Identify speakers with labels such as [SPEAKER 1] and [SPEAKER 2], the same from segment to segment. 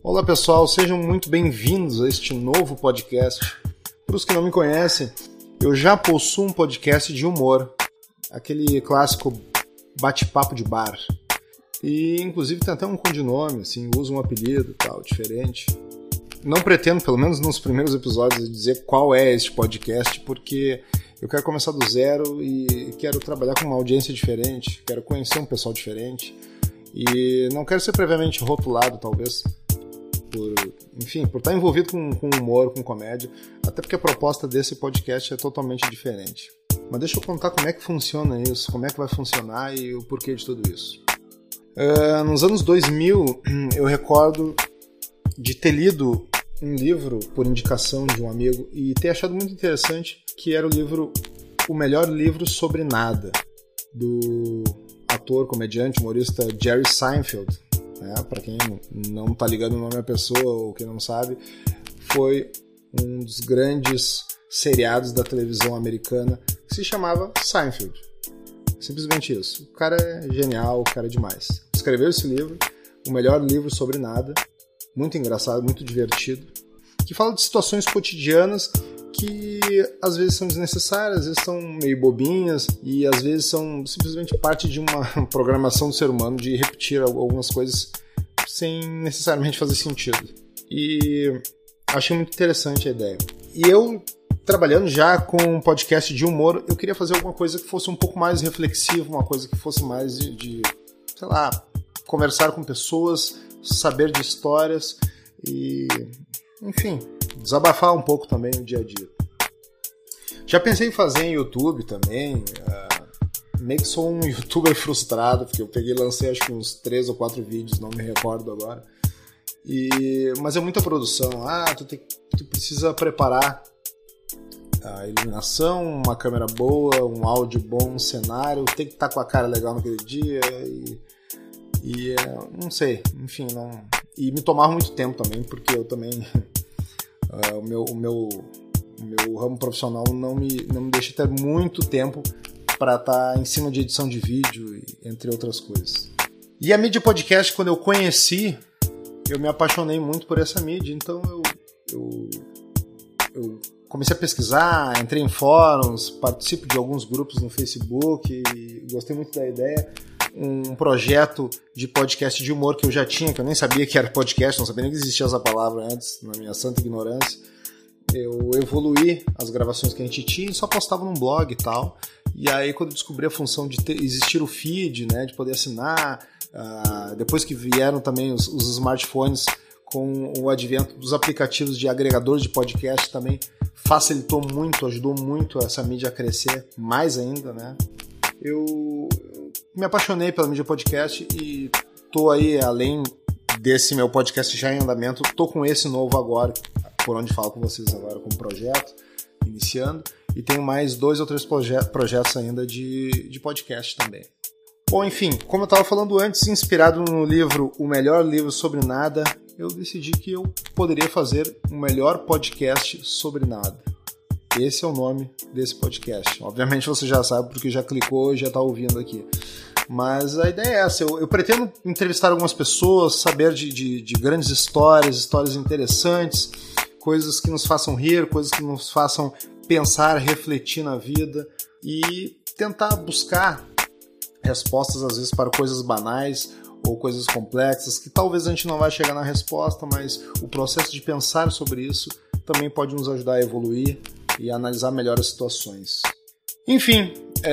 [SPEAKER 1] Olá pessoal, sejam muito bem-vindos a este novo podcast. Para os que não me conhecem, eu já possuo um podcast de humor, aquele clássico bate-papo de bar. E inclusive tem até um codinome, assim, uso um apelido e tal, diferente. Não pretendo, pelo menos nos primeiros episódios, dizer qual é este podcast, porque eu quero começar do zero e quero trabalhar com uma audiência diferente, quero conhecer um pessoal diferente. E não quero ser previamente rotulado, talvez, por estar envolvido com humor, com comédia, até porque a proposta desse podcast é totalmente diferente. Mas deixa eu contar como é que funciona isso, como é que vai funcionar e o porquê de tudo isso. Nos anos 2000, eu recordo de ter lido um livro por indicação de um amigo e ter achado muito interessante, que era o livro O Melhor Livro Sobre Nada, do ator, comediante, humorista Jerry Seinfeld. Para quem não está ligando o nome da pessoa ou quem não sabe, foi um dos grandes seriados da televisão americana que se chamava Seinfeld. Simplesmente isso. O cara é genial, o cara é demais. Escreveu esse livro, O Melhor Livro Sobre Nada, muito engraçado, muito divertido, que fala de situações cotidianas que às vezes são desnecessárias, às vezes são meio bobinhas e às vezes são simplesmente parte de uma programação do ser humano de repetir algumas coisas sem necessariamente fazer sentido. E achei muito interessante a ideia. E eu, trabalhando já com um podcast de humor, eu queria fazer alguma coisa que fosse um pouco mais reflexiva, uma coisa que fosse mais de sei lá, conversar com pessoas, saber de histórias e, enfim, desabafar um pouco também no dia a dia. Já pensei em fazer em YouTube também, meio que sou um youtuber frustrado, porque eu peguei e lancei acho que uns 3 ou 4 vídeos, não me recordo agora. Mas é muita produção. Tu precisa preparar a iluminação, uma câmera boa, um áudio bom, um cenário, tem que estar com a cara legal naquele dia não sei, enfim, não... E me tomava muito tempo também, porque eu também... o meu ramo profissional não me deixa ter muito tempo para estar em cima de edição de vídeo, entre outras coisas. E a mídia podcast, quando eu conheci, eu me apaixonei muito por essa mídia, então eu comecei a pesquisar, entrei em fóruns, participo de alguns grupos no Facebook e gostei muito da ideia. Um projeto de podcast de humor que eu já tinha, que eu nem sabia que era podcast, não sabia nem que existia essa palavra antes, na minha santa ignorância. Eu evoluí as gravações que a gente tinha e só postava num blog e tal. E aí quando eu descobri a função de existir o feed, né, de poder assinar, depois que vieram também os smartphones com o advento dos aplicativos de agregadores de podcast, também facilitou muito, ajudou muito essa mídia a crescer mais ainda, né? Eu me apaixonei pela mídia podcast e tô aí, além desse meu podcast já em andamento, tô com esse novo agora, por onde falo com vocês agora como projeto, iniciando, e tenho mais 2 ou 3 projetos ainda de podcast também. Bom, enfim, como eu estava falando antes, inspirado no livro O Melhor Livro Sobre Nada, eu decidi que eu poderia fazer um melhor podcast sobre nada. Esse é o nome desse podcast. Obviamente você já sabe porque já clicou e já está ouvindo aqui. Mas a ideia é essa. Eu pretendo entrevistar algumas pessoas, saber de grandes histórias interessantes, coisas que nos façam rir, coisas que nos façam pensar, refletir na vida e tentar buscar respostas às vezes para coisas banais ou coisas complexas que talvez a gente não vai chegar na resposta, mas o processo de pensar sobre isso também pode nos ajudar a evoluir e a analisar melhor as situações. Enfim,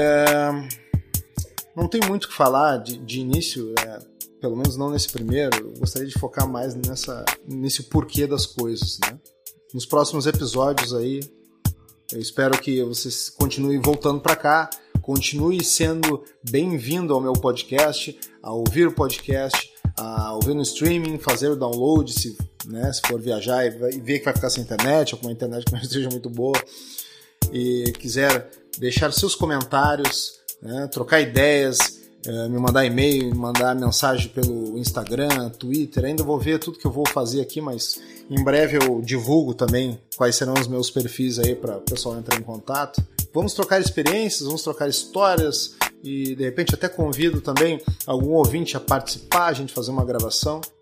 [SPEAKER 1] não tem muito o que falar de início, pelo menos não nesse primeiro. Eu gostaria de focar mais nesse porquê das coisas, né? Nos próximos episódios aí, eu espero que vocês continuem voltando para cá, continue sendo bem-vindo ao meu podcast, a ouvir o podcast, a ouvir no streaming, fazer o download, se for viajar e ver que vai ficar sem internet, ou com uma internet que não esteja muito boa, e quiser deixar seus comentários, né, trocar ideias, me mandar e-mail, me mandar mensagem pelo Instagram, Twitter. Ainda vou ver tudo que eu vou fazer aqui, mas em breve eu divulgo também quais serão os meus perfis aí para o pessoal entrar em contato. Vamos trocar experiências, vamos trocar histórias e de repente até convido também algum ouvinte a participar, a gente fazer uma gravação.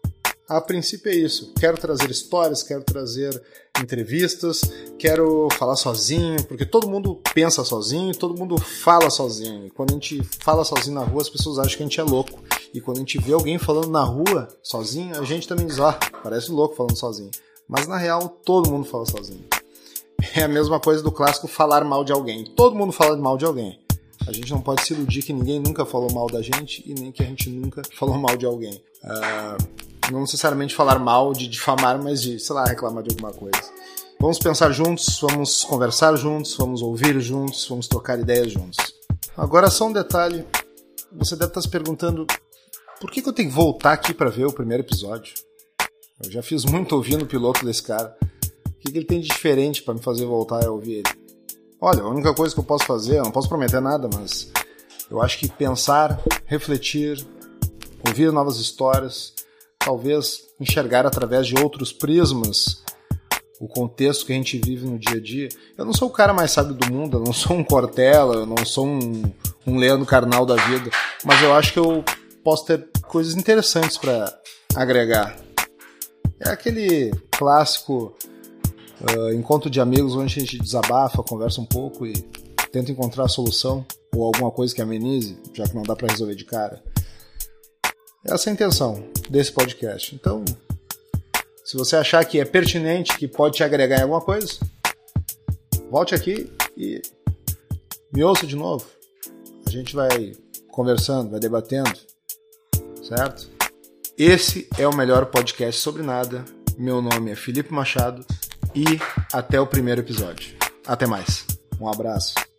[SPEAKER 1] a princípio é isso. Quero trazer histórias, quero trazer entrevistas, quero falar sozinho, porque todo mundo pensa sozinho, todo mundo fala sozinho. E quando a gente fala sozinho na rua, as pessoas acham que a gente é louco. E quando a gente vê alguém falando na rua sozinho, a gente também diz, parece louco falando sozinho. Mas na real, todo mundo fala sozinho. É a mesma coisa do clássico falar mal de alguém. Todo mundo fala mal de alguém. A gente não pode se iludir que ninguém nunca falou mal da gente e nem que a gente nunca falou mal de alguém. Não necessariamente falar mal de difamar, mas de, reclamar de alguma coisa. Vamos pensar juntos, vamos conversar juntos, vamos ouvir juntos, vamos trocar ideias juntos. Agora só um detalhe. Você deve estar se perguntando por que eu tenho que voltar aqui para ver o primeiro episódio? Eu já fiz muito ouvindo o piloto desse cara. O que ele tem de diferente para me fazer voltar a ouvir ele? Olha, a única coisa que eu posso fazer, eu não posso prometer nada, mas eu acho que pensar, refletir, ouvir novas histórias, talvez enxergar através de outros prismas o contexto que a gente vive no dia a dia. Eu não sou o cara mais sábio do mundo, eu não sou um Cortella, eu não sou um Leandro Carnal da vida, mas eu acho que eu posso ter coisas interessantes para agregar. É aquele clássico encontro de amigos onde a gente desabafa, conversa um pouco e tenta encontrar a solução ou alguma coisa que amenize, já que não dá para resolver de cara. Essa é a intenção desse podcast. Então, se você achar que é pertinente, que pode te agregar em alguma coisa, volte aqui e me ouça de novo. A gente vai conversando, vai debatendo, certo? Esse é o melhor podcast sobre nada. Meu nome é Felipe Machado e até o primeiro episódio. Até mais. Um abraço.